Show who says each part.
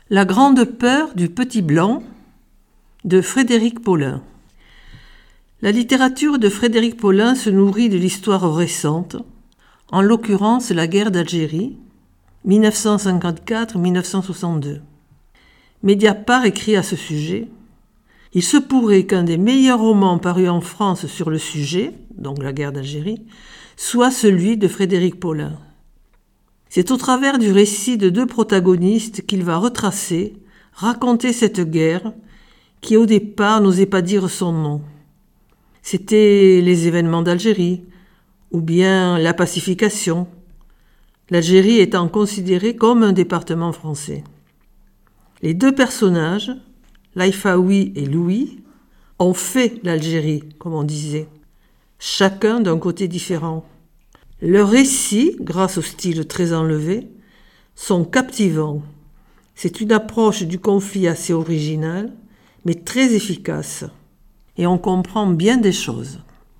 Speaker 1: La grande peur du petit blanc de Frédéric Paulin. La littérature de Frédéric Paulin se nourrit de l'histoire récente, en l'occurrence la guerre d'Algérie, 1954-1962. Mediapart écrit à ce sujet « Il se pourrait qu'un des meilleurs romans parus en France sur le sujet, donc la guerre d'Algérie, soit celui de Frédéric Paulin. C'est au travers du récit de deux protagonistes qu'il va retracer, raconter cette guerre qui au départ n'osait pas dire son nom. C'était les événements d'Algérie, ou bien la pacification, l'Algérie étant considérée comme un département français. Les deux personnages, Laïfaoui et Louis, ont fait l'Algérie, comme on disait, chacun d'un côté différent. Leurs récits, grâce au style très enlevé, sont captivants. C'est une approche du conflit assez originale, mais très efficace. Et on comprend bien des choses.